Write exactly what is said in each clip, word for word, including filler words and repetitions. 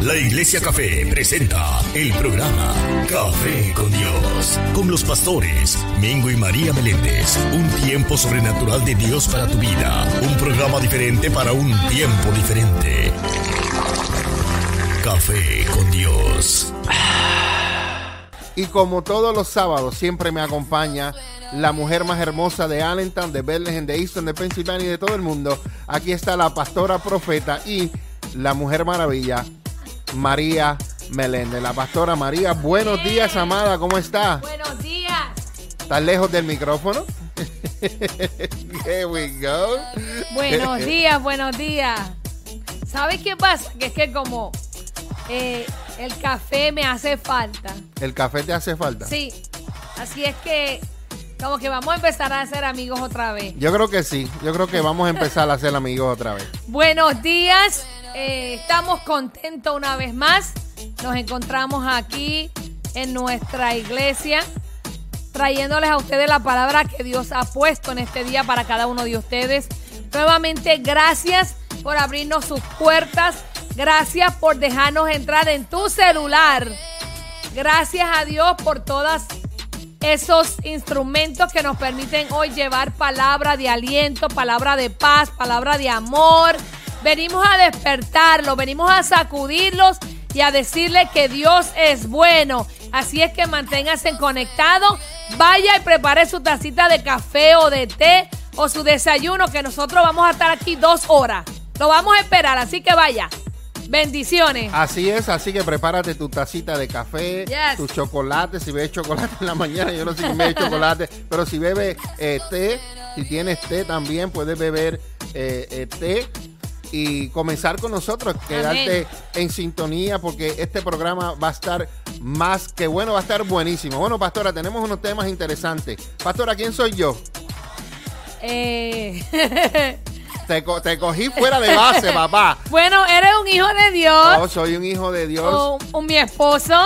La Iglesia Café presenta el programa Café con Dios, con los pastores Mingo y María Meléndez. Un tiempo sobrenatural de Dios para tu vida. Un programa diferente para un tiempo diferente. Café con Dios. Y como todos los sábados, siempre me acompaña la mujer más hermosa de Allentown, de Bethlehem, de Easton, de Pensilvania y de todo el mundo. Aquí está la pastora profeta y la mujer maravilla, María Meléndez. La pastora María, buenos Hey. días, amada, ¿cómo está? Buenos días. ¿Estás lejos del micrófono? Here we go. Buenos días, buenos días. ¿Sabes qué pasa? Que es que como eh, el café me hace falta. ¿El café te hace falta? Sí. Así es que como que vamos a empezar a ser amigos otra vez. Yo creo que sí. Yo creo que vamos a empezar a ser amigos otra vez. Buenos días. Eh, estamos contentos una vez más. Nos encontramos aquí en nuestra iglesia, trayéndoles a ustedes la palabra que Dios ha puesto en este día para cada uno de ustedes. Nuevamente, gracias por abrirnos sus puertas. Gracias por dejarnos entrar en tu celular. Gracias a Dios por todos esos instrumentos que nos permiten hoy llevar palabra de aliento, palabra de paz, palabra de amor. Venimos a despertarlos, venimos a sacudirlos y a decirle que Dios es bueno. Así es que manténganse conectados. Vaya y prepare su tacita de café o de té o su desayuno, que nosotros vamos a estar aquí dos horas. Lo vamos a esperar, así que vaya. Bendiciones. Así es, así que prepárate tu tacita de café, Yes. tu chocolate. Si bebes chocolate en la mañana, yo no sé si bebes chocolate, pero si bebes eh, té, si tienes té también puedes beber eh, eh, té y comenzar con nosotros, quedarte en sintonía porque este programa va a estar más que bueno, va a estar buenísimo. Bueno, pastora, tenemos unos temas interesantes. Pastora, ¿quién soy yo? Eh... Te, co- te cogí fuera de base, papá. Bueno, eres un hijo de Dios. No, soy un hijo de Dios. Un, un mi esposo.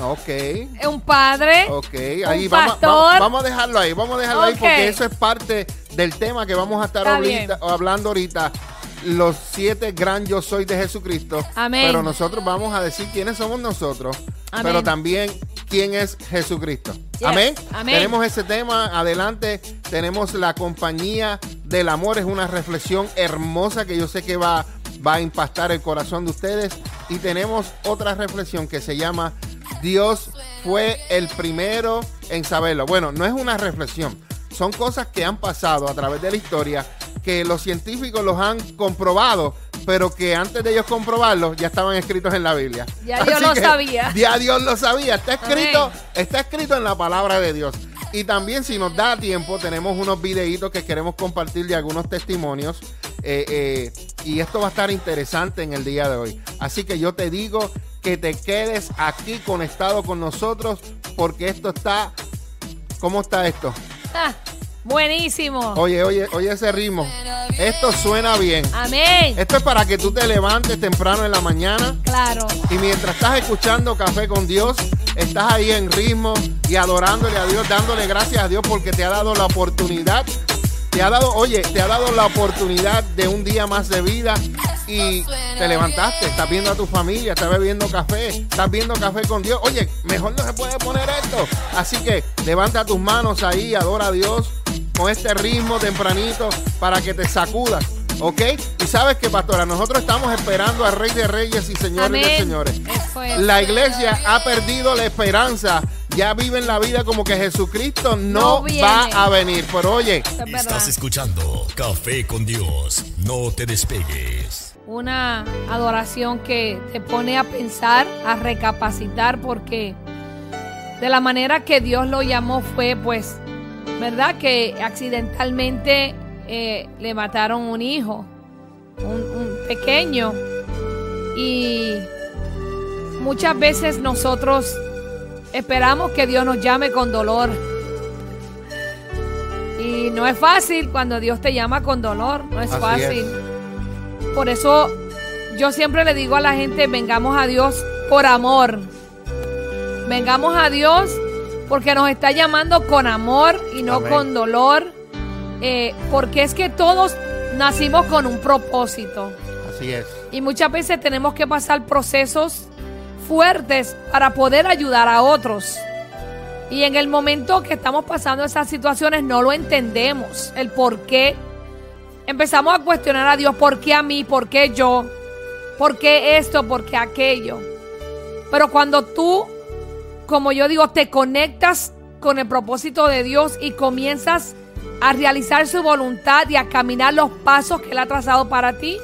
Ok. Un padre. Ok, ahí un vamos, pastor. vamos, vamos a dejarlo ahí, vamos a dejarlo ahí Ok. porque eso es parte del tema que vamos a estar Está ahorita, bien. hablando ahorita, los siete gran yo soy de Jesucristo. Amén. Pero nosotros vamos a decir quiénes somos nosotros, Amén. pero también quién es Jesucristo. Yes. Amén. Amén. Tenemos ese tema, adelante, tenemos la compañía del amor, es una reflexión hermosa que yo sé que va, va a impactar el corazón de ustedes. Y tenemos otra reflexión que se llama Dios fue el primero en saberlo. Bueno, no es una reflexión, son cosas que han pasado a través de la historia, que los científicos los han comprobado, pero que antes de ellos comprobarlos ya estaban escritos en la Biblia. Ya Dios Así lo que sabía. Ya Dios lo sabía, está escrito, Amén. está escrito en la palabra de Dios. Y también, si nos da tiempo, tenemos unos videitos que queremos compartir de algunos testimonios. Eh, eh, y esto va a estar interesante en el día de hoy. Así que yo te digo que te quedes aquí conectado con nosotros, porque esto está... ¿Cómo está esto? Ah, buenísimo. Oye, oye, oye ese ritmo. Esto suena bien. Amén. Esto es para que tú te levantes temprano en la mañana Claro. y mientras estás escuchando Café con Dios, estás ahí en ritmo y adorándole a Dios, dándole gracias a Dios porque te ha dado la oportunidad. Te ha dado, oye, te ha dado la oportunidad de un día más de vida y te levantaste, estás viendo a tu familia, estás bebiendo café, estás viendo Café con Dios. Oye, mejor no se puede poner esto. Así que levanta tus manos ahí, adora a Dios con este ritmo tempranito para que te sacudas, ¿ok? Y sabes que, pastora, nosotros estamos esperando al Rey de Reyes y Señores Amén. de Señores. Eso es. La iglesia ha perdido la esperanza. Ya viven la vida como que Jesucristo no, No viene. va a venir. Pero oye, Eso es verdad. Estás escuchando Café con Dios. No te despegues. Una adoración que te pone a pensar, a recapacitar, porque de la manera que Dios lo llamó fue, pues, ¿verdad? Que accidentalmente eh, le mataron un hijo, un, un pequeño. Y muchas veces nosotros esperamos que Dios nos llame con dolor. Y no es fácil cuando Dios te llama con dolor, no es Así fácil. es. Por eso yo siempre le digo a la gente, vengamos a Dios por amor. Vengamos a Dios porque nos está llamando con amor y no Amén. con dolor. Eh, porque es que todos nacimos con un propósito. Así es. Y muchas veces tenemos que pasar procesos fuertes para poder ayudar a otros. Y en el momento que estamos pasando esas situaciones no lo entendemos, el por qué. Empezamos a cuestionar a Dios, ¿por qué a mí? ¿Por qué yo? ¿Por qué esto? ¿Por qué aquello? Pero cuando tú, como yo digo, te conectas con el propósito de Dios y comienzas a realizar su voluntad y a caminar los pasos que Él ha trazado para ti,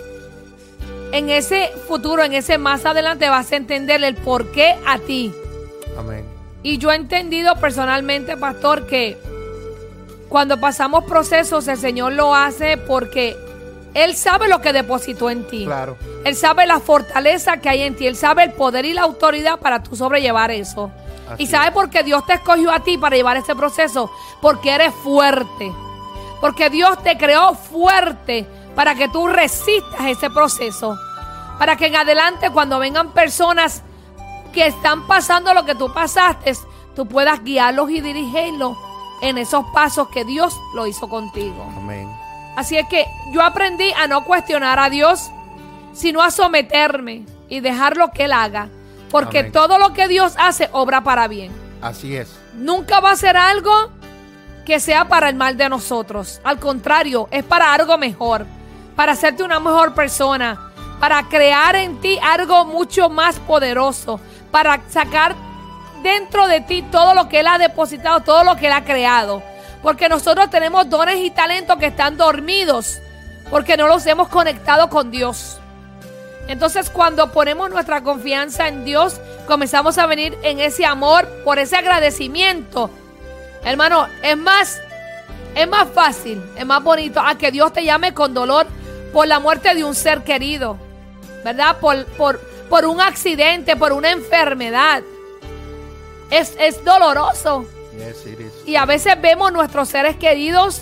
en ese futuro, en ese más adelante vas a entender el por qué a ti. Amén. Y yo he entendido personalmente, pastor, que cuando pasamos procesos, el Señor lo hace porque Él sabe lo que depositó en ti. Claro. Él sabe la fortaleza que hay en ti. Él sabe el poder y la autoridad para tú sobrellevar eso. Así y sabe es. por qué Dios te escogió a ti para llevar ese proceso. Porque eres fuerte. Porque Dios te creó fuerte para que tú resistas ese proceso. Para que en adelante, cuando vengan personas que están pasando lo que tú pasaste, tú puedas guiarlos y dirigirlos en esos pasos que Dios lo hizo contigo. Amén. Así es que yo aprendí a no cuestionar a Dios, sino a someterme y dejar lo que Él haga. Porque Amén. todo lo que Dios hace obra para bien. Así es. Nunca va a ser algo que sea para el mal de nosotros. Al contrario, es para algo mejor. Para hacerte una mejor persona. Para crear en ti algo mucho más poderoso. Para sacar dentro de ti todo lo que Él ha depositado, todo lo que Él ha creado. Porque nosotros tenemos dones y talentos que están dormidos. Porque no los hemos conectado con Dios. Entonces, cuando ponemos nuestra confianza en Dios, comenzamos a venir en ese amor, por ese agradecimiento. Hermano, es más, es más fácil, es más bonito a que Dios te llame con dolor por la muerte de un ser querido, ¿verdad? Por, por, por un accidente, por una enfermedad. Es, es doloroso. Yes, it is. Y a veces vemos nuestros seres queridos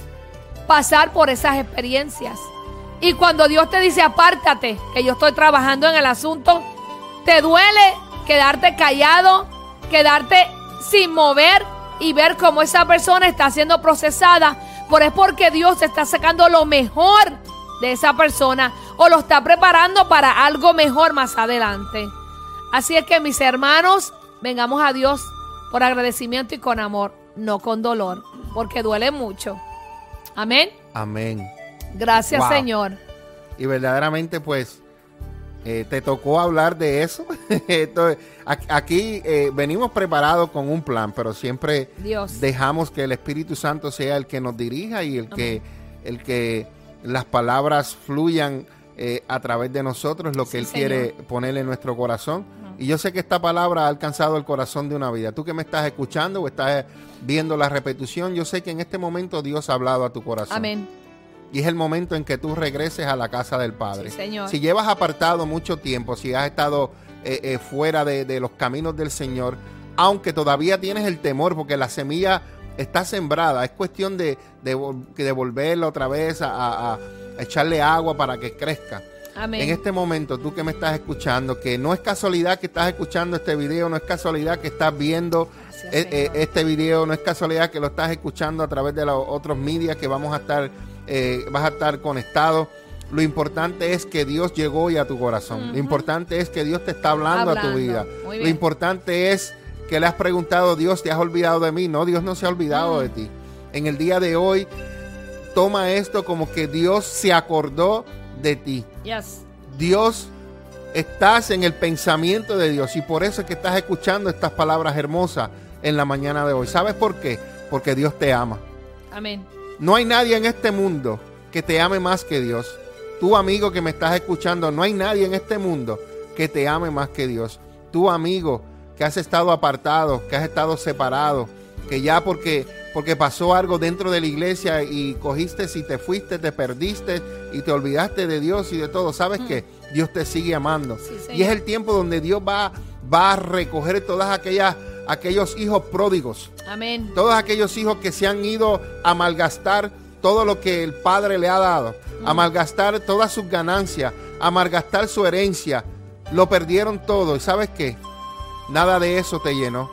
pasar por esas experiencias. Y cuando Dios te dice, apártate, que yo estoy trabajando en el asunto, te duele quedarte callado, quedarte sin mover y ver cómo esa persona está siendo procesada. Pero es porque Dios está sacando lo mejor de esa persona o lo está preparando para algo mejor más adelante. Así es que, mis hermanos, vengamos a Dios por agradecimiento y con amor, no con dolor, porque duele mucho. Amén. Amén. Gracias, Wow. Señor. Y verdaderamente, pues, eh, te tocó hablar de eso. Esto, aquí eh, venimos preparados con un plan, pero siempre Dios. dejamos que el Espíritu Santo sea el que nos dirija y el que, el que las palabras fluyan eh, a través de nosotros, lo que Sí, Él Señor. quiere poner en nuestro corazón. Y yo sé que esta palabra ha alcanzado el corazón de una vida. Tú que me estás escuchando o estás viendo la repetición, yo sé que en este momento Dios ha hablado a tu corazón. Amén. Y es el momento en que tú regreses a la casa del Padre. Sí, Señor. Si llevas apartado mucho tiempo, si has estado eh, eh, fuera de, de los caminos del Señor, aunque todavía tienes el temor, porque la semilla está sembrada, es cuestión de, de, de volverla otra vez a, a, a echarle agua para que crezca. Amén. En este momento, tú que me estás escuchando, que no es casualidad que estás escuchando este video, no es casualidad que estás viendo Gracias, eh, eh, Señor. este video, no es casualidad que lo estás escuchando a través de los otros medios que vamos a estar, eh, vas a estar conectado. Lo importante es que Dios llegó hoy a tu corazón. Ujú. Lo importante es que Dios te está hablando, a tu Hablando. vida. Muy Lo bien. importante es que le has preguntado, Dios, ¿te has olvidado de mí? No, Dios no se ha olvidado Mm. de ti. En el día de hoy, toma esto como que Dios se acordó de ti. Yes. Dios, estás en el pensamiento de Dios y por eso es que estás escuchando estas palabras hermosas en la mañana de hoy. ¿Sabes por qué? Porque Dios te ama. Amén. No hay nadie en este mundo que te ame más que Dios. Tú, amigo que me estás escuchando, no hay nadie en este mundo que te ame más que Dios. Tú, amigo, que has estado apartado, que has estado separado, que ya porque, porque pasó algo dentro de la iglesia y cogiste y te fuiste, te perdiste y te olvidaste de Dios y de todo. ¿Sabes Mm. qué? Dios te sigue amando. Sí, Señor. Y es el tiempo donde Dios va, va a recoger todas aquellas, aquellos hijos pródigos. Amén. Todos aquellos hijos que se han ido a malgastar todo lo que el Padre le ha dado, a malgastar todas sus ganancias, a malgastar su herencia, lo perdieron todo. ¿Y sabes qué? Nada de eso te llenó.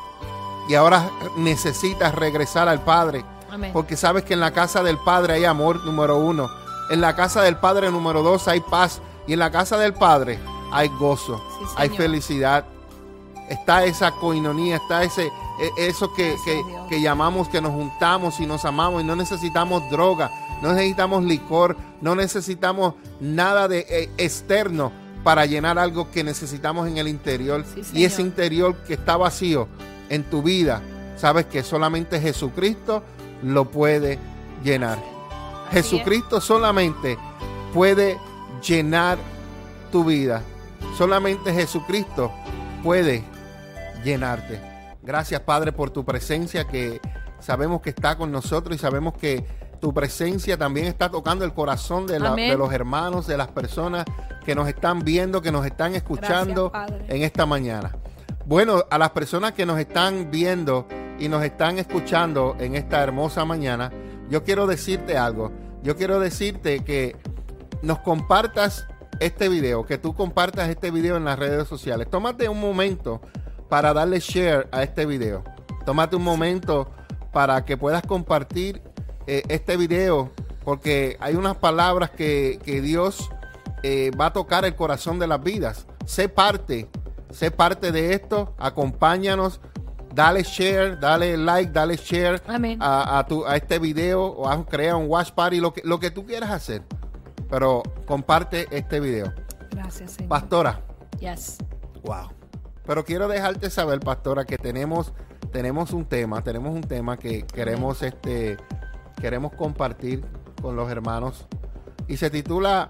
Y ahora necesitas regresar al Padre, Amén. porque sabes que en la casa del Padre hay amor, número uno. En la casa del Padre, número dos, hay paz. Y en la casa del Padre hay gozo, Sí, hay Señor. felicidad. Está esa coinonía, está ese, e- eso que, Gracias, que, Dios. que llamamos, que nos juntamos y nos amamos y no necesitamos droga, no necesitamos licor, no necesitamos nada de eh, externo para llenar algo que necesitamos en el interior. Sí, Y ese Señor. interior que está vacío en tu vida, sabes que solamente Jesucristo lo puede llenar. Así es. Jesucristo solamente puede llenar tu vida. Solamente Jesucristo puede llenarte. Gracias, Padre, por tu presencia, que sabemos que está con nosotros y sabemos que tu presencia también está tocando el corazón de, la- Amén. de los hermanos, de las personas que nos están viendo, que nos están escuchando Gracias, Padre. en esta mañana. Bueno, a las personas que nos están viendo y nos están escuchando en esta hermosa mañana, yo quiero decirte algo. Yo quiero decirte que nos compartas este video, que tú compartas este video en las redes sociales. Tómate un momento para darle share a este video. Tómate un momento para que puedas compartir eh, este video, porque hay unas palabras que, que Dios eh, va a tocar el corazón de las vidas. Sé parte, sé parte de esto, acompáñanos, dale share, dale like, dale share Amén. a, a, tu, a este video, o haz, crea un watch party, lo que, lo que tú quieras hacer, pero comparte este video. Gracias, Señor. Pastora, Yes. wow. Pero quiero dejarte saber, pastora, que tenemos, tenemos un tema, tenemos un tema que queremos, este, queremos compartir con los hermanos. Y se titula,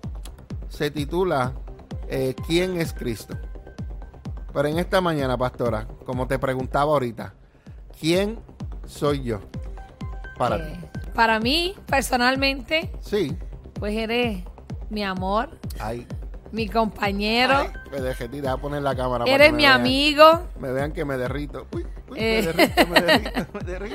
se titula eh, ¿Quién es Cristo? Pero en esta mañana, pastora, como te preguntaba ahorita, ¿quién soy yo para Eh, ti? Para mí, personalmente, Sí. pues eres mi amor, Ay, mi compañero, ay, me derretí, deja poner la cámara. para eres que me mi vean. amigo. Me vean que me derrito. Uy, uy, Eh. me derrito, me derrito, me derrito.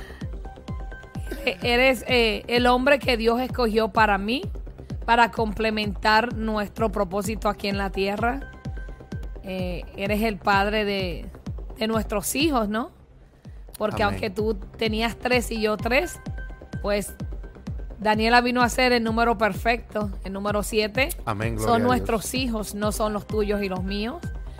E- Eres eh, el hombre que Dios escogió para mí, para complementar nuestro propósito aquí en la tierra. Eh, eres el padre de, de nuestros hijos, ¿no? Porque Amén. aunque tú tenías tres y yo tres, pues Daniela vino a ser el número perfecto, el número siete. Amén, gloria Son a nuestros hijos, no son los tuyos y los míos.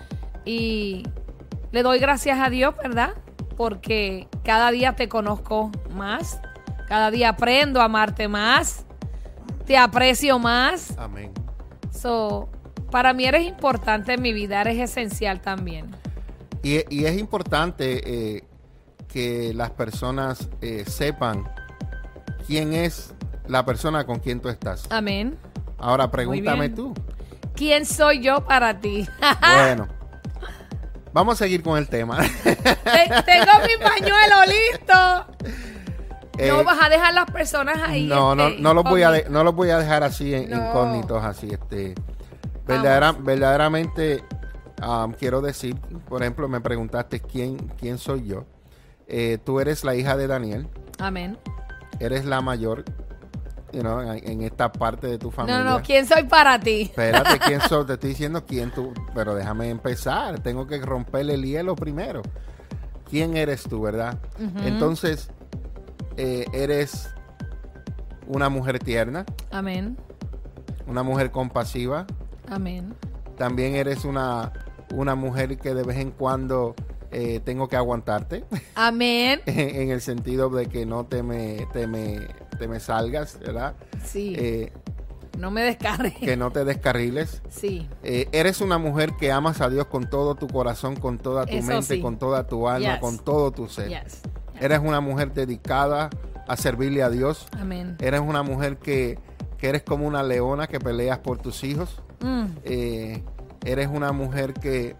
Y le doy gracias a Dios, ¿verdad? Porque cada día te conozco más, cada día aprendo a amarte más, te aprecio más. Amén. So, para mí eres importante en mi vida, eres esencial también. Y, y es importante eh, que las personas eh, sepan quién es la persona con quien tú estás. Amén. Ahora pregúntame bien. tú. ¿Quién soy yo para ti? Bueno, vamos a seguir con el tema. Te- Tengo mi pañuelo listo. Eh, No vas a dejar las personas ahí. no, no, este, no los voy a de- incógnitas. no los voy a dejar así en- No. incógnitos, así, este. Verdadera- verdaderamente um, quiero decir, por ejemplo, me preguntaste quién, quién soy yo. Eh, tú eres la hija de Daniel, Amén. eres la mayor, you know, en, en esta parte de tu familia. No, no, ¿quién soy para ti? Espérate, ¿quién soy? Te estoy diciendo quién tú, pero déjame empezar. Tengo que romperle el hielo primero. ¿Quién eres tú, verdad? Ujú. Entonces, eh, eres una mujer tierna, Amén. una mujer compasiva. Amén. También eres una, una mujer que de vez en cuando eh, tengo que aguantarte, Amén. en el sentido de que no te me, te me, te me salgas, ¿verdad? Sí. Eh, no me descargues. que no te descarriles. Sí. Eh, eres una mujer que amas a Dios con todo tu corazón, con toda tu Eso mente, sí. con toda tu alma, Yes. con todo tu ser. Yes. Eres una mujer dedicada a servirle a Dios. Amén. Eres una mujer que, que eres como una leona que peleas por tus hijos. Mm. Eh, eres una mujer que...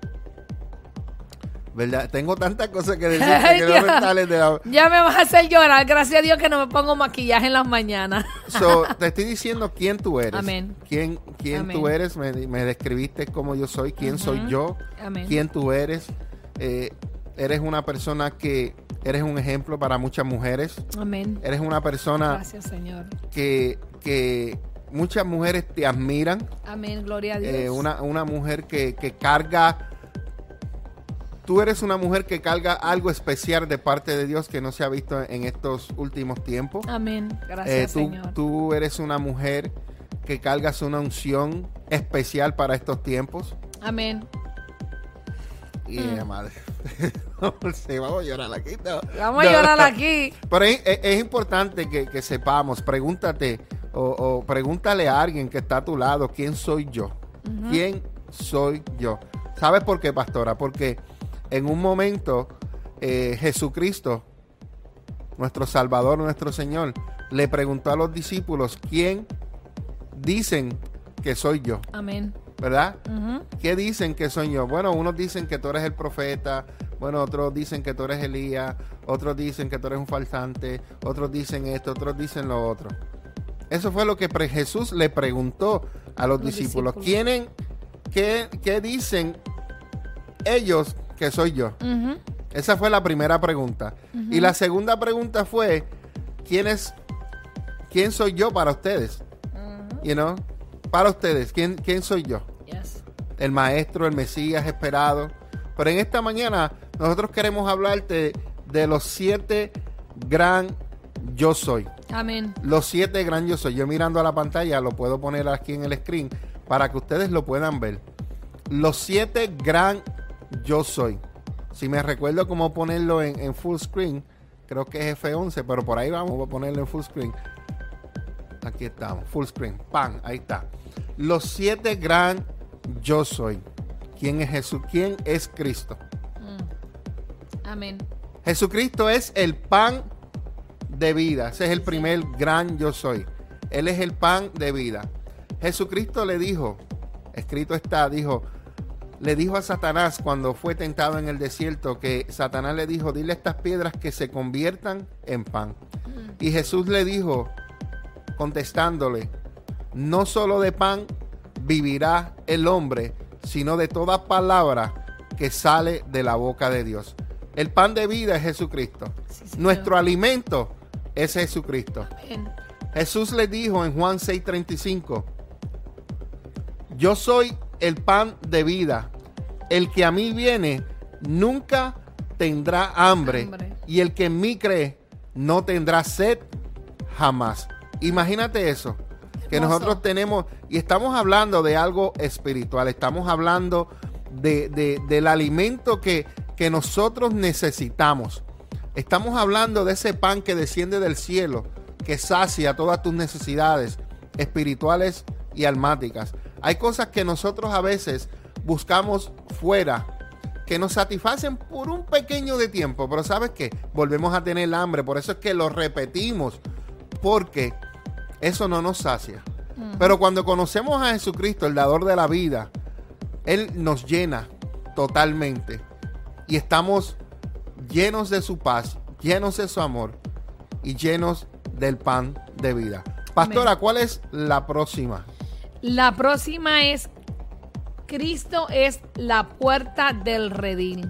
¿Verdad? Tengo tantas cosas que decir que no Ya. me salen de la... Ya me vas a hacer llorar. Gracias a Dios que no me pongo maquillaje en las mañanas. So, te estoy diciendo quién tú eres. Amén. Quién, quién Amén. tú eres. Me, me describiste cómo yo soy. Quién Ujú. soy yo. Amén. Quién tú eres. Eh, eres una persona que eres un ejemplo para muchas mujeres. Amén. Eres una persona Gracias, Señor. que, que muchas mujeres te admiran. Amén. Gloria a Dios. Eh, una, una mujer que, que carga... Tú eres una mujer que carga algo especial de parte de Dios que no se ha visto en estos últimos tiempos. Amén. Eh, Gracias, tú, Señor. tú eres una mujer que cargas una unción especial para estos tiempos. Amén. Y mm. madre, sí, vamos a llorar aquí. No. Vamos a llorar aquí. Pero es, es importante que, que sepamos, pregúntate o, o pregúntale a alguien que está a tu lado, ¿quién soy yo? Uh-huh. ¿Quién soy yo? ¿Sabes por qué, pastora? Porque en un momento eh, Jesucristo, nuestro Salvador, nuestro Señor, le preguntó a los discípulos, ¿quién dicen que soy yo? Amén. ¿Verdad? Uh-huh. ¿Qué dicen que soy yo? Bueno, unos dicen que tú eres el profeta, bueno, otros dicen que tú eres Elías, otros dicen que tú eres un falsante, otros dicen esto, otros dicen lo otro. Eso fue lo que pre- Jesús le preguntó a los, los discípulos. discípulos. ¿Quién, qué, ¿Qué dicen ellos que soy yo? Uh-huh. Esa fue la primera pregunta. Uh-huh. Y la segunda pregunta fue, ¿quién es, quién soy yo para ustedes? Uh-huh. You know? Para ustedes, ¿quién, quién soy yo? Yes. El maestro, el Mesías esperado. Pero en esta mañana nosotros queremos hablarte de los siete gran yo soy. Amén. Los siete gran yo soy. Yo mirando a la pantalla, lo puedo poner aquí en el screen para que ustedes lo puedan ver. Los siete gran yo soy. Si me recuerdo cómo ponerlo en, en full screen, creo que es F once, pero por ahí vamos a ponerlo en full screen. Aquí estamos, full screen, ¡pam! Ahí está. Los siete gran yo soy. ¿Quién es Jesús? ¿Quién es Cristo? Mm. Amén. Jesucristo es el pan de vida. Ese es el primer gran yo soy. Él es el pan de vida. Jesucristo le dijo, escrito está, dijo, le dijo a Satanás cuando fue tentado en el desierto, que Satanás le dijo, dile a estas piedras que se conviertan en pan. Mm. Y Jesús le dijo, contestándole, no solo de pan vivirá el hombre, sino de toda palabra que sale de la boca de Dios. El pan de vida es Jesucristo. Sí, nuestro alimento es Jesucristo. Amén. Jesús le dijo en Juan seis treinta y cinco, yo soy el pan de vida. El que a mí viene nunca tendrá hambre, hambre. Y el que en mí cree no tendrá sed jamás. Imagínate eso, que Hermoso. Nosotros tenemos, y estamos hablando de algo espiritual, estamos hablando de, de, del alimento que, que nosotros necesitamos. Estamos hablando de ese pan que desciende del cielo, que sacia todas tus necesidades espirituales y almáticas. Hay cosas que nosotros a veces buscamos fuera, que nos satisfacen por un pequeño de tiempo, pero ¿sabes qué? Volvemos a tener hambre, por eso es que lo repetimos, porque eso no nos sacia. Uh-huh. Pero cuando conocemos a Jesucristo, el dador de la vida, Él nos llena totalmente y estamos llenos de su paz, llenos de su amor y llenos del pan de vida. Pastora, Amén. ¿Cuál es la próxima? La próxima es Cristo es la puerta del redil.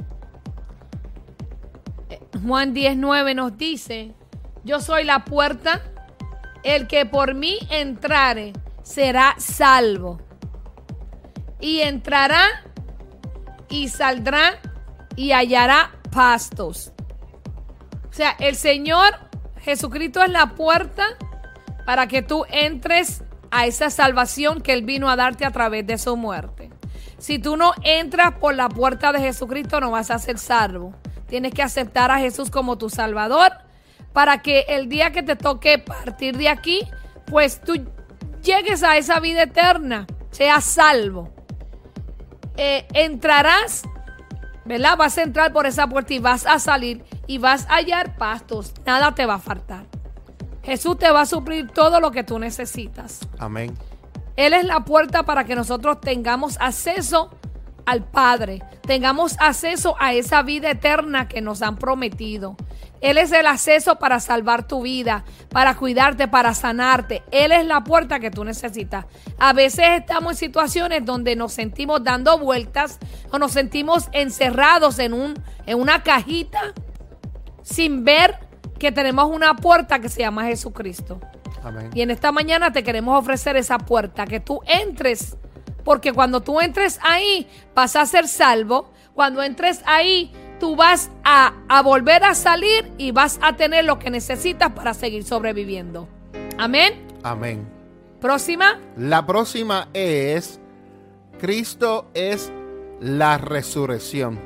Juan diez nueve nos dice, yo soy la puerta, el que por mí entrare será salvo. Y entrará y saldrá y hallará pastos. O sea, el Señor Jesucristo es la puerta para que tú entres a esa salvación que Él vino a darte a través de su muerte. Si tú no entras por la puerta de Jesucristo, no vas a ser salvo. Tienes que aceptar a Jesús como tu Salvador, para que el día que te toque partir de aquí, pues tú llegues a esa vida eterna, seas salvo. Eh, entrarás, ¿verdad? Vas a entrar por esa puerta y vas a salir y vas a hallar pastos. Nada te va a faltar. Jesús te va a suplir todo lo que tú necesitas. Amén. Él es la puerta para que nosotros tengamos acceso al Padre, tengamos acceso a esa vida eterna que nos han prometido. Él es el acceso para salvar tu vida, para cuidarte, para sanarte. Él es la puerta que tú necesitas. A veces estamos en situaciones donde nos sentimos dando vueltas o nos sentimos encerrados en, un, en una cajita sin ver que tenemos una puerta que se llama Jesucristo. Amén. Y en esta mañana te queremos ofrecer esa puerta, que tú entres, porque cuando tú entres ahí vas a ser salvo. Cuando entres ahí tú vas a, a volver a salir y vas a tener lo que necesitas para seguir sobreviviendo. Amén. Amén. Próxima. La próxima es, Cristo es la resurrección.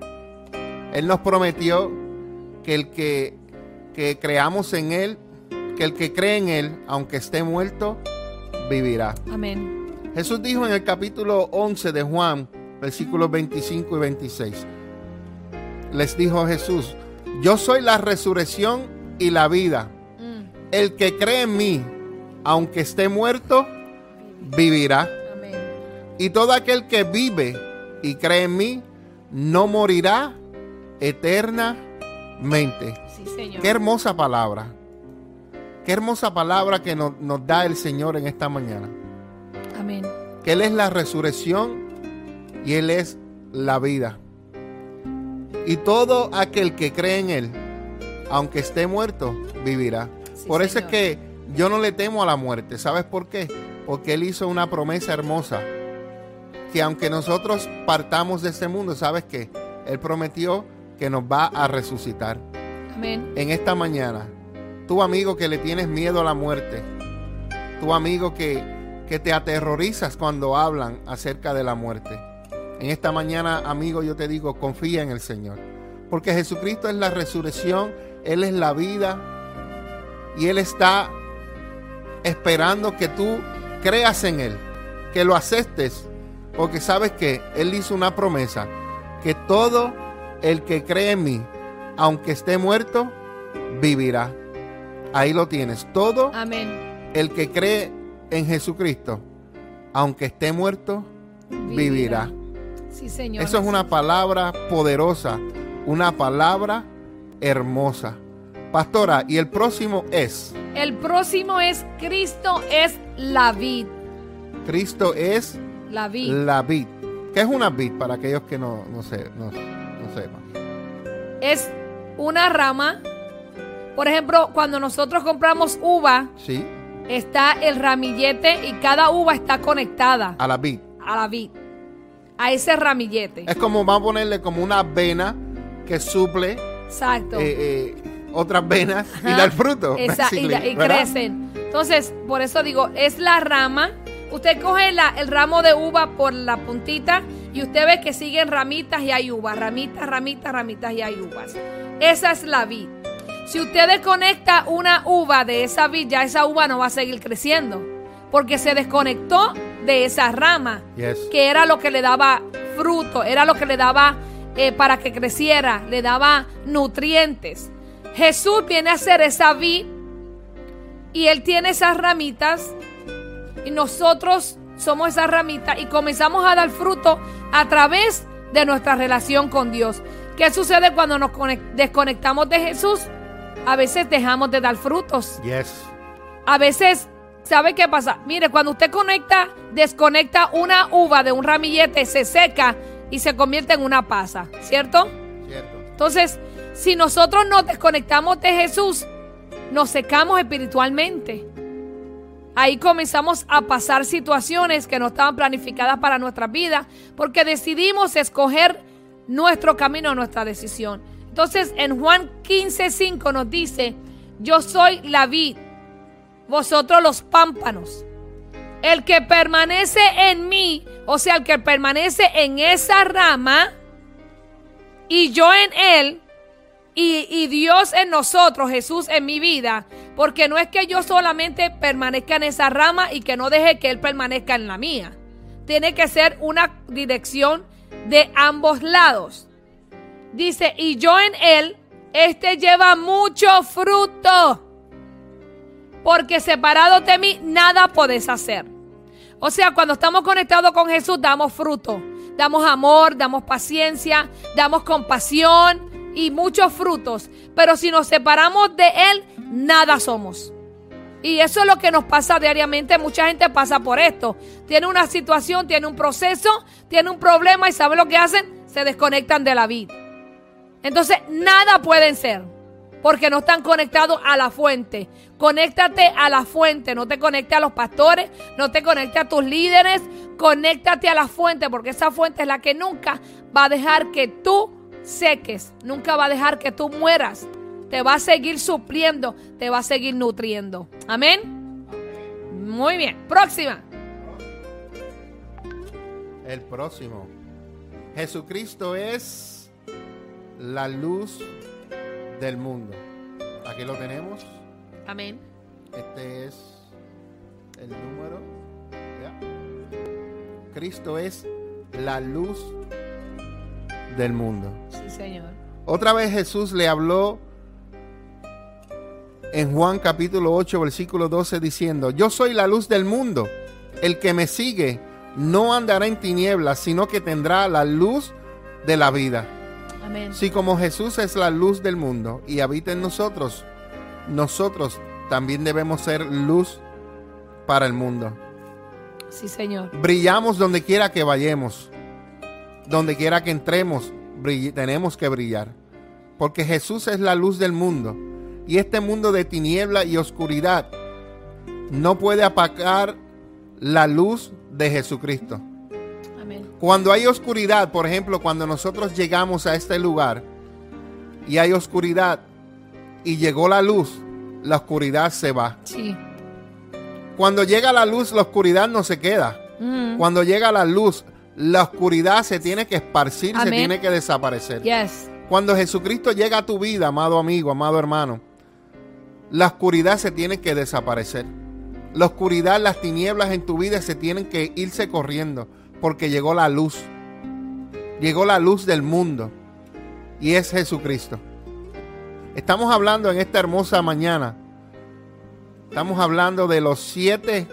Él nos prometió que el que, que creamos en Él, que el que cree en Él, aunque esté muerto, vivirá. Amén. Jesús dijo en el capítulo once de Juan, versículos veinticinco y veintiséis. Les dijo Jesús: yo soy la resurrección y la vida. Mm. El que cree en mí, aunque esté muerto, vivirá. Amén. Y todo aquel que vive y cree en mí, no morirá eternamente. Sí, Señor. Qué hermosa palabra. Qué hermosa palabra que nos, nos da el Señor en esta mañana. Amén. Que Él es la resurrección y Él es la vida. Y todo aquel que cree en Él, aunque esté muerto, vivirá. Sí, por eso Señor. Es que yo no le temo a la muerte. ¿Sabes por qué? Porque Él hizo una promesa hermosa. Que aunque nosotros partamos de este mundo, ¿sabes qué? Él prometió que nos va a resucitar. Amén. En esta mañana, tú amigo que le tienes miedo a la muerte, tú amigo que, que te aterrorizas cuando hablan acerca de la muerte, en esta mañana, amigo, yo te digo, confía en el Señor. Porque Jesucristo es la resurrección, Él es la vida y Él está esperando que tú creas en Él, que lo aceptes, porque sabes que Él hizo una promesa, que todo el que cree en mí, aunque esté muerto, vivirá. Ahí lo tienes. Todo Amén. El que cree en Jesucristo, aunque esté muerto, vivirá. vivirá. Sí, Señor. Eso es una palabra poderosa, una palabra hermosa. Pastora, y el próximo es. El próximo es Cristo es la vid. Cristo es la vid. La vid. ¿Qué es una vid para aquellos que no, no, sé, no, no sepan? Es una rama. Por ejemplo, cuando nosotros compramos uva, sí, está el ramillete y cada uva está conectada a la vid. A la vid. A ese ramillete. Es como, vamos a ponerle como una vena que suple. Exacto. Eh, eh, otras venas. Ajá. Y da el fruto. Esa, y, da, y crecen. Entonces, por eso digo, es la rama. Usted coge la, el ramo de uva por la puntita y usted ve que siguen ramitas y hay uvas. Ramitas, ramitas, ramitas y hay uvas. Esa es la vid. Si usted desconecta una uva de esa vid, ya esa uva no va a seguir creciendo. Porque se desconectó de esa rama. Yes. Que era lo que le daba fruto. Era lo que le daba eh, para que creciera. Le daba nutrientes. Jesús viene a ser esa vid. Y Él tiene esas ramitas. Y nosotros somos esa ramita. Y comenzamos a dar fruto a través de nuestra relación con Dios. ¿Qué sucede cuando nos desconectamos de Jesús? A veces dejamos de dar frutos. Yes. A veces, ¿sabe qué pasa? Mire, cuando usted conecta, desconecta una uva de un ramillete, se seca y se convierte en una pasa, ¿cierto? Cierto. Entonces, si nosotros nos desconectamos de Jesús, nos secamos espiritualmente. Ahí comenzamos a pasar situaciones que no estaban planificadas para nuestra vida, porque decidimos escoger nuestro camino, nuestra decisión. Entonces, en Juan quince cinco nos dice: yo soy la vid, vosotros los pámpanos. El que permanece en mí, o sea, el que permanece en esa rama, y yo en él, y, y Dios en nosotros, Jesús en mi vida, porque no es que yo solamente permanezca en esa rama y que no deje que Él permanezca en la mía. Tiene que ser una dirección de ambos lados. Dice, y yo en Él, este lleva mucho fruto, porque separado de mí nada podés hacer. O sea, cuando estamos conectados con Jesús, damos fruto. Damos amor, damos paciencia, damos compasión y muchos frutos. Pero si nos separamos de Él, nada somos. Y eso es lo que nos pasa diariamente. Mucha gente pasa por esto. Tiene una situación, tiene un proceso, tiene un problema y ¿sabe lo que hacen? Se desconectan de la vida. Entonces, nada pueden ser, porque no están conectados a la fuente. Conéctate a la fuente, no te conectes a los pastores, no te conectes a tus líderes, conéctate a la fuente, porque esa fuente es la que nunca va a dejar que tú seques, nunca va a dejar que tú mueras. Te va a seguir supliendo, te va a seguir nutriendo. Amén. Muy bien. Próxima. El próximo. Jesucristo es la luz del mundo. Aquí lo tenemos. Amén. Este es el número. ¿Ya? Cristo es la luz del mundo. Sí, Señor. Otra vez Jesús le habló en Juan capítulo ocho, versículo doce, diciendo: yo soy la luz del mundo. El que me sigue no andará en tinieblas, sino que tendrá la luz de la vida. Amén. Si como Jesús es la luz del mundo y habita en nosotros, nosotros también debemos ser luz para el mundo. Sí, Señor. Brillamos donde quiera que vayamos, donde quiera que entremos, brill- tenemos que brillar, porque Jesús es la luz del mundo, y este mundo de tiniebla y oscuridad no puede apagar la luz de Jesucristo. Amén. Cuando hay oscuridad, por ejemplo, cuando nosotros llegamos a este lugar y hay oscuridad y llegó la luz, la oscuridad se va. Sí. Cuando llega la luz, la oscuridad no se queda. Mm. Cuando llega la luz, la oscuridad se tiene que esparcir, Amén. se tiene que desaparecer. Yes. Cuando Jesucristo llega a tu vida, amado amigo, amado hermano, la oscuridad se tiene que desaparecer. La oscuridad, las tinieblas en tu vida se tienen que irse corriendo, porque llegó la luz. Llegó la luz del mundo, y es Jesucristo. Estamos hablando en esta hermosa mañana, estamos hablando de los siete,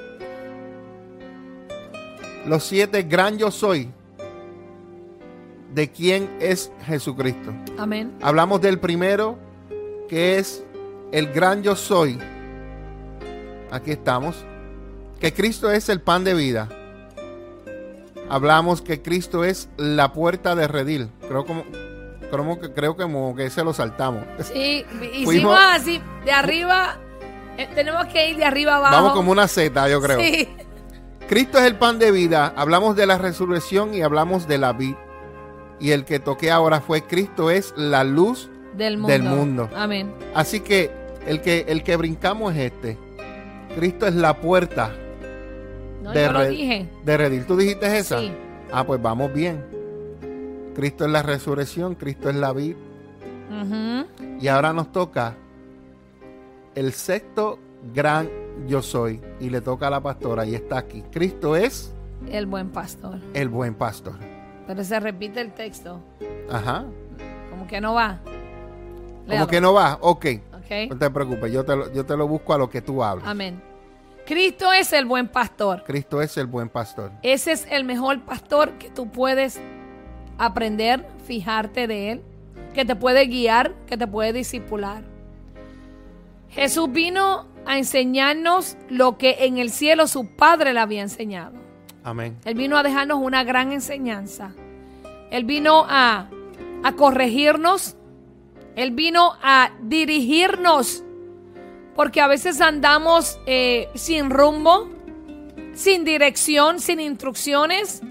los siete gran yo soy, de quién es Jesucristo. Amén. Hablamos del primero, que es el gran yo soy. Aquí estamos. Que Cristo es el pan de vida. Hablamos que Cristo es la puerta de redil. Creo como, creo que, creo que, como que se lo saltamos. Sí, hicimos Fuimos- así, de arriba, eh, tenemos que ir de arriba abajo. Vamos como una Z, yo creo. Sí. Cristo es el pan de vida. Hablamos de la resurrección y hablamos de la vid. Y el que toqué ahora fue Cristo es la luz Del mundo. del mundo. Amén. Así que el que, el que brincamos es este. Cristo es la puerta No, de, yo lo re- dije. de redil. ¿Tú dijiste esa? Sí. Ah, pues vamos bien. Cristo es la resurrección, Cristo es la vid. Ujú. Y ahora nos toca el sexto gran yo soy. Y le toca a la pastora y está aquí. Cristo es El buen pastor. el buen pastor. Pero se repite el texto. Ajá. Como que no va. ¿Cómo Léalo. que no va? Ok. Ok. No te preocupes, yo te lo, yo te lo busco a lo que tú hablas. Amén. Cristo es el buen pastor. Cristo es el buen pastor. Ese es el mejor pastor que tú puedes aprender, fijarte de él, que te puede guiar, que te puede discipular. Jesús vino a enseñarnos lo que en el cielo su Padre le había enseñado. Amén. Él vino a dejarnos una gran enseñanza. Él vino a, a corregirnos. Él vino a dirigirnos. Porque a veces andamos eh, sin rumbo, sin dirección, sin instrucciones.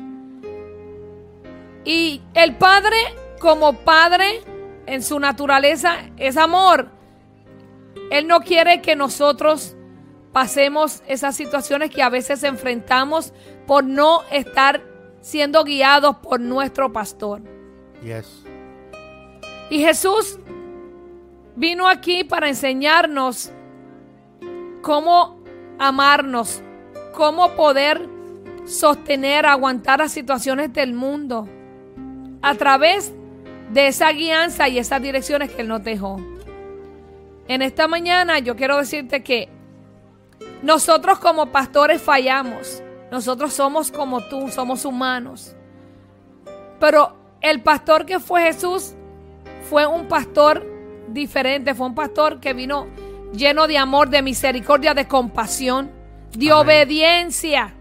Y el Padre, como Padre, en su naturaleza, es amor. Él no quiere que nosotros pasemos esas situaciones que a veces enfrentamos por no estar siendo guiados por nuestro pastor. Yes. Y Jesús vino aquí para enseñarnos cómo amarnos, cómo poder sostener, aguantar las situaciones del mundo a través de esa guianza y esas direcciones que Él nos dejó. En esta mañana yo quiero decirte que nosotros como pastores fallamos. Nosotros somos como tú, somos humanos. Pero el pastor que fue Jesús fue un pastor diferente, fue un pastor que vino lleno de amor, de misericordia, de compasión, de Amén. obediencia.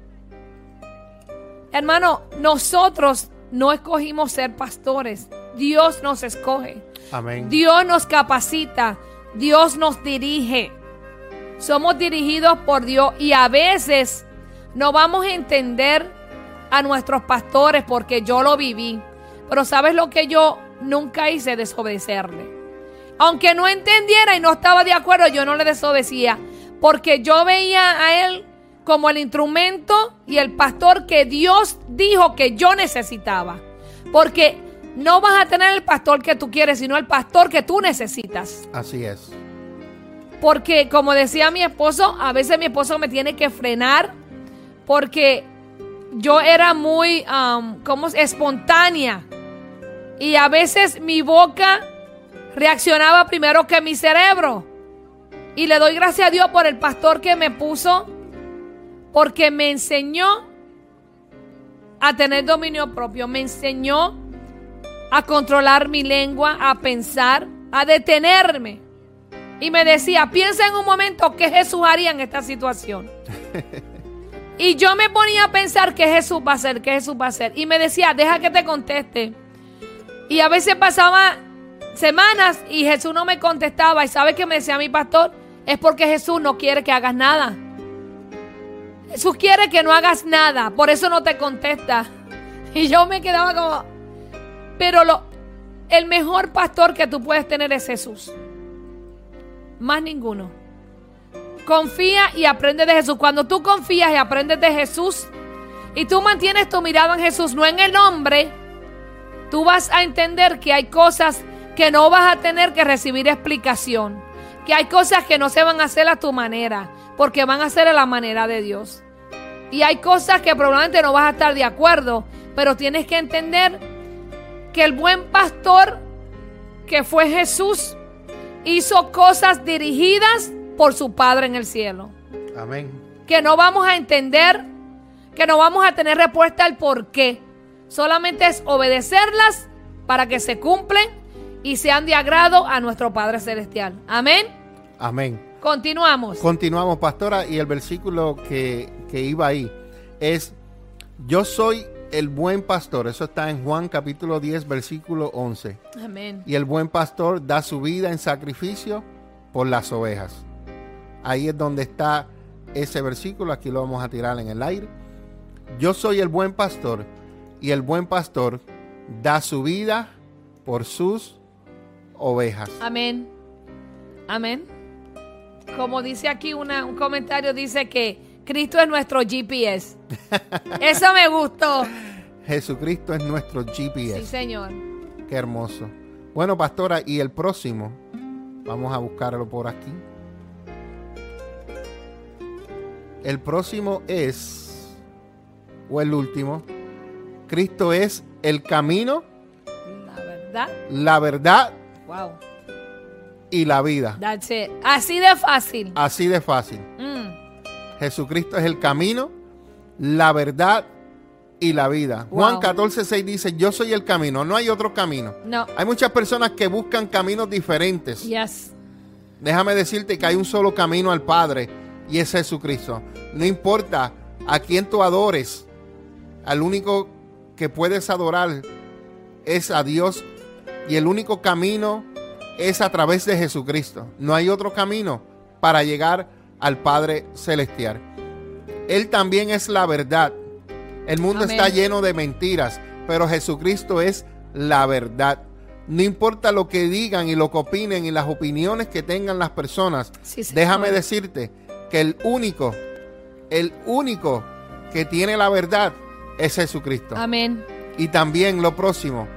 Hermano, nosotros no escogimos ser pastores. Dios nos escoge. Amén. Dios nos capacita. Dios nos dirige. Somos dirigidos por Dios y a veces no vamos a entender a nuestros pastores porque yo lo viví. Pero ¿sabes lo que yo nunca hice? Desobedecerle. Aunque no entendiera y no estaba de acuerdo, yo no le desobedecía. Porque yo veía a él como el instrumento y el pastor que Dios dijo que yo necesitaba. Porque no vas a tener el pastor que tú quieres, sino el pastor que tú necesitas. Así es. Porque, como decía mi esposo, a veces mi esposo me tiene que frenar porque yo era muy um, como espontánea. Y a veces mi boca reaccionaba primero que mi cerebro. Y le doy gracias a Dios por el pastor que me puso, porque me enseñó a tener dominio propio, me enseñó a controlar mi lengua, a pensar, a detenerme. Y me decía, piensa en un momento qué Jesús haría en esta situación. Y yo me ponía a pensar qué Jesús va a hacer, qué Jesús va a hacer. Y me decía, deja que te conteste. Y a veces pasaba semanas y Jesús no me contestaba. ¿Y sabe qué me decía mi pastor? Es porque Jesús no quiere que hagas nada. Jesús quiere que no hagas nada, por eso no te contesta. Y yo me quedaba como, pero lo, el mejor pastor que tú puedes tener es Jesús. Más ninguno. Confía y aprende de Jesús. Cuando tú confías y aprendes de Jesús y tú mantienes tu mirada en Jesús, no en el hombre, tú vas a entender que hay cosas que no vas a tener que recibir explicación, que hay cosas que no se van a hacer a tu manera, porque van a ser a la manera de Dios. Y hay cosas que probablemente no vas a estar de acuerdo, pero tienes que entender que el buen pastor, que fue Jesús, hizo cosas dirigidas por su Padre en el cielo. Amén. Que no vamos a entender, que no vamos a tener respuesta al por qué. Solamente es obedecerlas para que se cumplen y sean de agrado a nuestro Padre Celestial. Amén. Amén. Continuamos. Continuamos, pastora, y el versículo que, que iba ahí es: yo soy el buen pastor. Eso está en Juan capítulo diez, versículo once. Amén. Y el buen pastor da su vida en sacrificio por las ovejas. Ahí es donde está ese versículo. Aquí lo vamos a tirar en el aire. Yo soy el buen pastor, y el buen pastor da su vida por sus ovejas. Amén. Amén. Como dice aquí una, un comentario, dice que Cristo es nuestro G P S. Eso me gustó. Jesucristo es nuestro G P S. Sí, Señor. Qué hermoso. Bueno, pastora, y el próximo, vamos a buscarlo por aquí. El próximo es, o el último, Cristo es el camino, La verdad. la verdad Wow. y la vida. That's it. Así de fácil. Así de fácil. Mm. Jesucristo es el camino, la verdad y la vida. Wow. Juan catorce, seis dice: yo soy el camino, no hay otro camino. No. Hay muchas personas que buscan caminos diferentes. Yes. Déjame decirte que hay un solo camino al Padre, y es Jesucristo. No importa a quién tú adores, al único que puedes adorar es a Dios, y el único camino es a través de Jesucristo. No hay otro camino para llegar al Padre Celestial. Él también es la verdad. El mundo Amén. está lleno de mentiras, pero Jesucristo es la verdad. No importa lo que digan y lo que opinen y las opiniones que tengan las personas, Sí, señor. déjame decirte que el único, el único que tiene la verdad es Jesucristo. Amén. Y también lo próximo,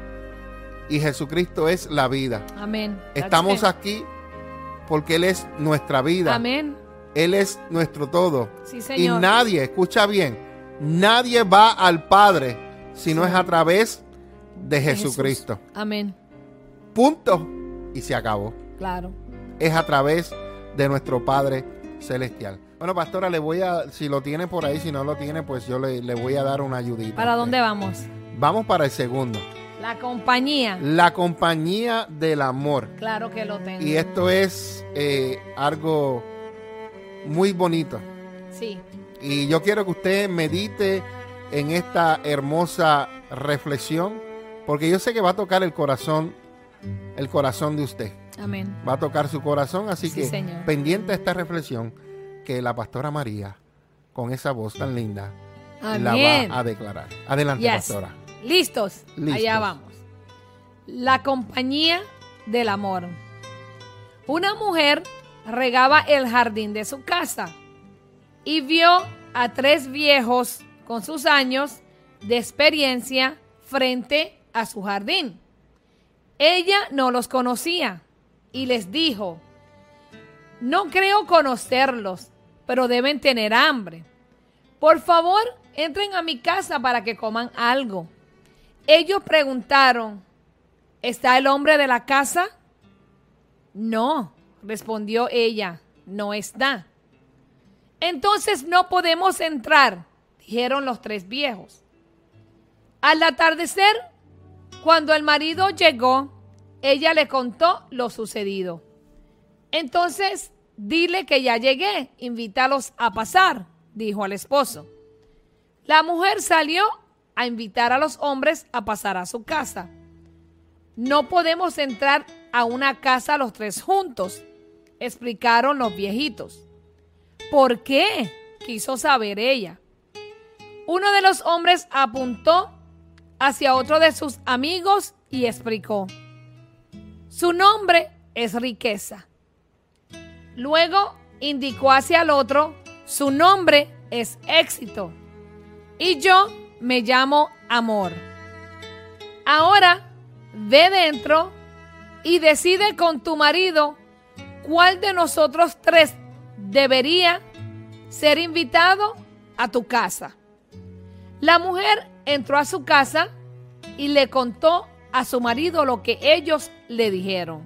y Jesucristo es la vida. Amén. Estamos That's it. aquí porque Él es nuestra vida. Amén. Él es nuestro todo. Sí, Y Señor. nadie, escucha bien, nadie va al Padre si no Sí. es a través de De Jesús. Jesucristo. Amén. Punto. Y se acabó. Claro. Es a través de nuestro Padre Celestial. Bueno, pastora, le voy a, si lo tiene por ahí, si no lo tiene, pues yo le, le voy a dar una ayudita. ¿Para dónde vamos? Vamos para el segundo. La compañía. La compañía del amor. Claro que lo tengo. Y esto es eh, algo muy bonito. Sí. Y yo quiero que usted medite en esta hermosa reflexión, porque yo sé que va a tocar el corazón, el corazón de usted. Amén. Va a tocar su corazón, así Sí, que señor. pendiente a esta reflexión que la pastora María, con esa voz tan linda, la Amén. va a declarar. Adelante, Yes. pastora. ¿Listos? Listos. Allá vamos. La compañía del amor. Una mujer regaba el jardín de su casa y vio a tres viejos con sus años de experiencia frente a su jardín. Ella no los conocía y les dijo: no creo conocerlos, pero deben tener hambre. Por favor, entren a mi casa para que coman algo. Ellos preguntaron: ¿está el hombre de la casa? No, respondió ella, no está. Entonces no podemos entrar, dijeron los tres viejos. Al atardecer, cuando el marido llegó, ella le contó lo sucedido. Entonces, dile que ya llegué, invítalos a pasar, dijo al esposo. La mujer salió a invitar a los hombres a pasar a su casa. No podemos entrar a una casa los tres juntos, explicaron los viejitos. ¿Por qué?, quiso saber ella. Uno de los hombres apuntó hacia otro de sus amigos y explicó: su nombre es Riqueza. Luego indicó hacia el otro: su nombre es Éxito. Y yo me llamo Amor. Ahora ve dentro y decide con tu marido cuál de nosotros tres debería ser invitado a tu casa. La mujer entró a su casa y le contó a su marido lo que ellos le dijeron.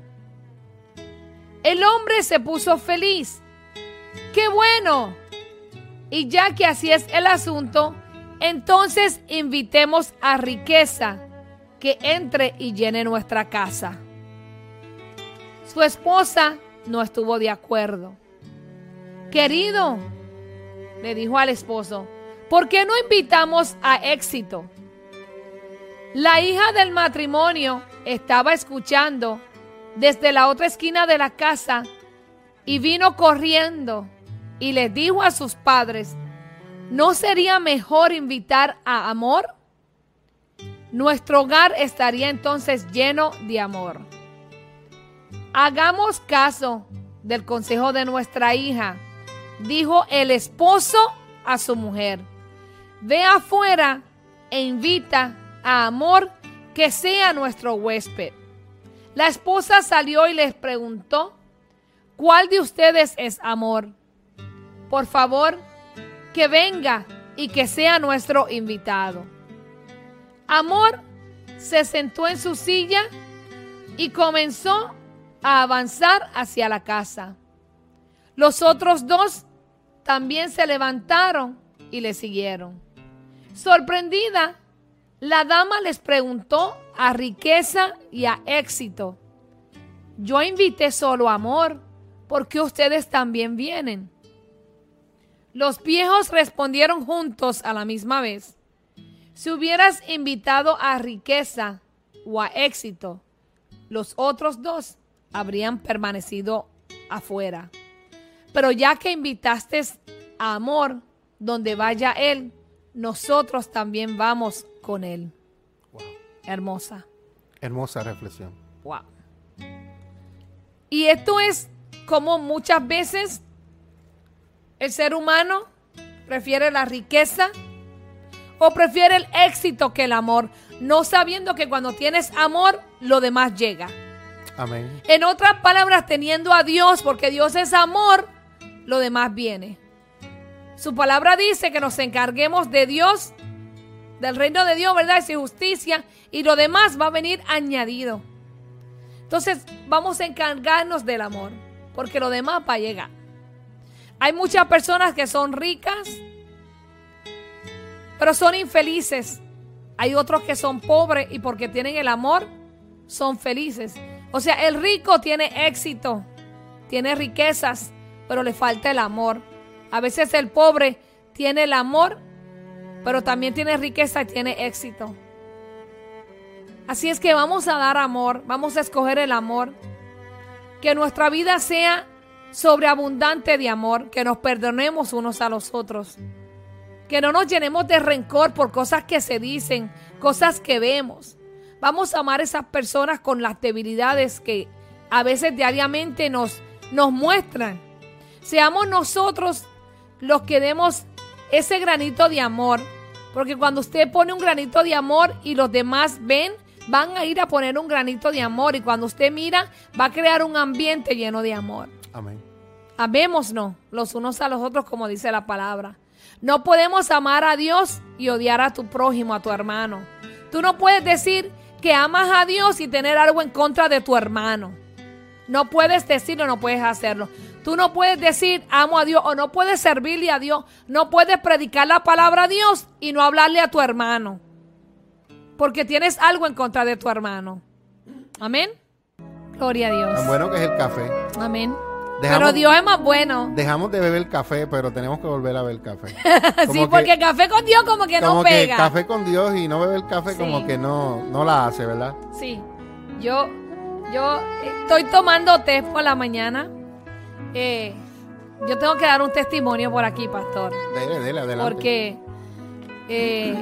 El hombre se puso feliz. ¡Qué bueno! Y ya que así es el asunto, entonces invitemos a Riqueza que entre y llene nuestra casa. Su esposa no estuvo de acuerdo. Querido, le dijo al esposo, ¿por qué no invitamos a Éxito? La hija del matrimonio estaba escuchando desde la otra esquina de la casa y vino corriendo y le dijo a sus padres: ¿no sería mejor invitar a Amor? Nuestro hogar estaría entonces lleno de amor. Hagamos caso del consejo de nuestra hija, dijo el esposo a su mujer. Ve afuera e invita a Amor que sea nuestro huésped. La esposa salió y les preguntó: ¿cuál de ustedes es Amor? Por favor, que venga y que sea nuestro invitado. Amor se sentó en su silla y comenzó a avanzar hacia la casa. Los otros dos también se levantaron y le siguieron. Sorprendida, la dama les preguntó a Riqueza y a Éxito: yo invité solo a Amor, ¿por qué ustedes también vienen? Los viejos respondieron juntos a la misma vez: si hubieras invitado a Riqueza o a Éxito, los otros dos habrían permanecido afuera. Pero ya que invitaste a Amor, donde vaya él, nosotros también vamos con él. Wow. Hermosa. Hermosa reflexión. Wow. Y esto es como muchas veces el ser humano prefiere la riqueza o prefiere el éxito que el amor, no sabiendo que cuando tienes amor, lo demás llega. Amén. En otras palabras, teniendo a Dios, porque Dios es amor, lo demás viene. Su palabra dice que nos encarguemos de Dios, del reino de Dios, ¿verdad? Y su justicia, y lo demás va a venir añadido. Entonces, vamos a encargarnos del amor, porque lo demás va a llegar. Hay muchas personas que son ricas, pero son infelices. Hay otros que son pobres y porque tienen el amor, son felices. O sea, el rico tiene éxito, tiene riquezas, pero le falta el amor. A veces el pobre tiene el amor, pero también tiene riqueza y tiene éxito. Así es que vamos a dar amor, vamos a escoger el amor. Que nuestra vida sea sobreabundante de amor, que nos perdonemos unos a los otros. Que no nos llenemos de rencor por cosas que se dicen, cosas que vemos. Vamos a amar a esas personas con las debilidades que a veces diariamente nos, nos muestran. Seamos nosotros los que demos ese granito de amor. Porque cuando usted pone un granito de amor y los demás ven, van a ir a poner un granito de amor. Y cuando usted mira, va a crear un ambiente lleno de amor. Amén. Amémonos los unos a los otros, como dice la palabra. No podemos amar a Dios y odiar a tu prójimo, a tu hermano. Tú no puedes decir que amas a Dios y tener algo en contra de tu hermano. No puedes decirlo, no puedes hacerlo. Tú no puedes decir amo a Dios o no puedes servirle a Dios. No puedes predicar la palabra a Dios y no hablarle a tu hermano. Porque tienes algo en contra de tu hermano. Amén. Gloria a Dios. Tan bueno que es el café. Amén. Dejamos, pero Dios es más bueno. Dejamos de beber café, pero tenemos que volver a beber café. Sí, que, porque café con Dios como que como no que pega. Café con Dios y no beber café Sí. como que no, no la hace, ¿verdad? Sí. Yo, yo estoy tomando té por la mañana. Eh, yo tengo que dar un testimonio por aquí, pastor. Dele, dele, adelante. Porque eh,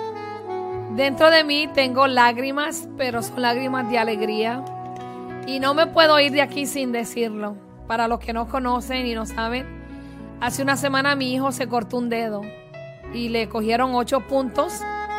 dentro de mí tengo lágrimas, pero son lágrimas de alegría. Y no me puedo ir de aquí sin decirlo. Para los que no conocen y no saben, hace una semana mi hijo se cortó un dedo y le cogieron ocho puntos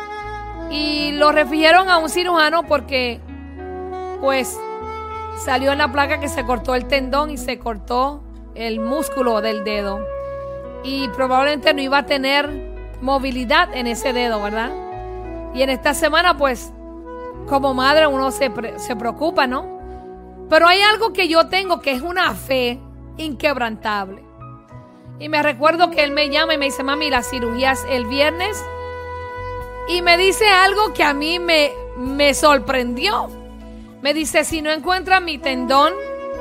y lo refirieron a un cirujano porque pues salió en la placa que se cortó el tendón y se cortó el músculo del dedo y probablemente no iba a tener movilidad en ese dedo, ¿verdad? Y en esta semana pues como madre uno se, pre- se preocupa, ¿no? Pero hay algo que yo tengo que es una fe inquebrantable. Y me recuerdo que él me llama y me dice, mami, la cirugía es el viernes. Y me dice algo que a mí me, me sorprendió. Me dice, si no encuentran mi tendón,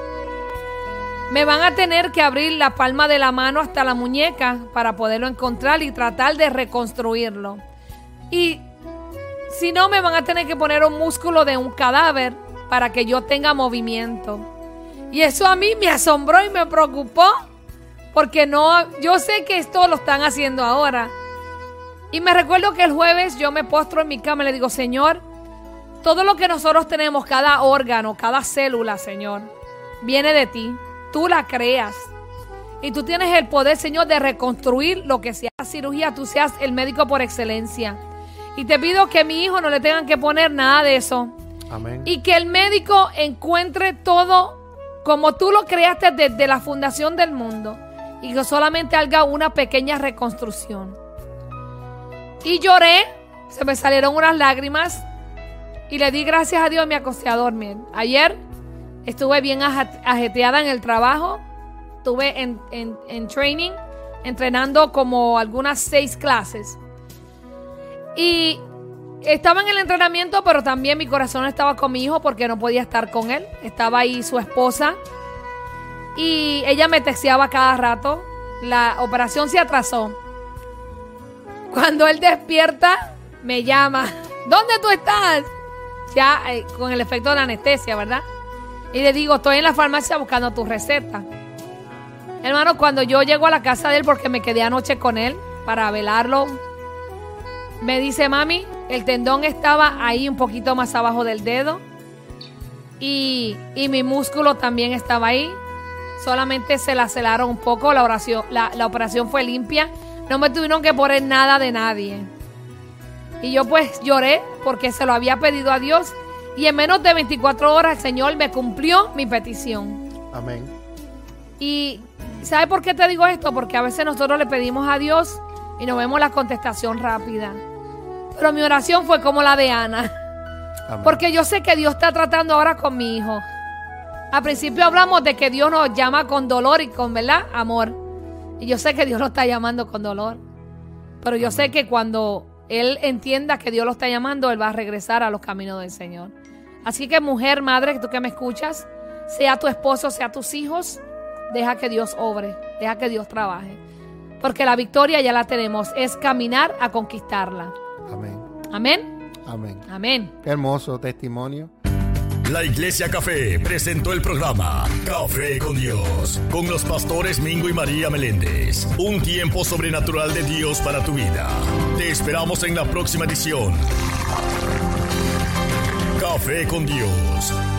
me van a tener que abrir la palma de la mano hasta la muñeca para poderlo encontrar y tratar de reconstruirlo. Y si no, me van a tener que poner un músculo de un cadáver para que yo tenga movimiento. Y eso a mí me asombró y me preocupó, porque no, yo sé que esto lo están haciendo ahora. Y me recuerdo que el jueves yo me postro en mi cama y le digo, Señor, todo lo que nosotros tenemos, cada órgano, cada célula, Señor, viene de ti. Tú la creas. Y tú tienes el poder, Señor, de reconstruir lo que sea cirugía. Tú seas el médico por excelencia. Y te pido que a mi hijo no le tengan que poner nada de eso. Amén. Y que el médico encuentre todo como tú lo creaste desde la fundación del mundo. Y que solamente haga una pequeña reconstrucción. Y lloré, se me salieron unas lágrimas. Y le di gracias a Dios y me acosté a dormir. Ayer estuve bien ajetreada en el trabajo. Estuve en, en, en training, entrenando como algunas seis clases. Y estaba en el entrenamiento, pero también mi corazón estaba con mi hijo porque no podía estar con él. Estaba ahí su esposa y ella me texteaba cada rato. La operación se atrasó. Cuando él despierta, me llama. ¿Dónde tú estás? Ya eh, con el efecto de la anestesia, ¿verdad? Y le digo, estoy en la farmacia buscando tu receta. Hermano, cuando yo llego a la casa de él, porque me quedé anoche con él para velarlo, me dice, mami, el tendón estaba ahí un poquito más abajo del dedo y, y mi músculo también estaba ahí. Solamente se laceraron un poco, la, oración, la, la operación fue limpia. No me tuvieron que poner nada de nadie. Y yo pues lloré porque se lo había pedido a Dios y en menos de veinticuatro horas el Señor me cumplió mi petición. Amén. Y ¿sabe por qué te digo esto? Porque a veces nosotros le pedimos a Dios y no vemos la contestación rápida. Pero mi oración fue como la de Ana. Amén. Porque yo sé que Dios está tratando ahora con mi hijo. Al principio hablamos de que Dios nos llama con dolor y con, ¿verdad? Amor. Y yo sé que Dios lo está llamando con dolor. Pero yo sé que cuando Él entienda que Dios lo está llamando, Él va a regresar a los caminos del Señor. Así que mujer, madre, tú que me escuchas, sea tu esposo, sea tus hijos, deja que Dios obre, deja que Dios trabaje. Porque la victoria ya la tenemos, es caminar a conquistarla. Amén. Amén. Amén. Amén. Qué hermoso testimonio. La Iglesia Café presentó el programa Café con Dios, con los pastores Mingo y María Meléndez. Un tiempo sobrenatural de Dios para tu vida. Te esperamos en la próxima edición. Café con Dios.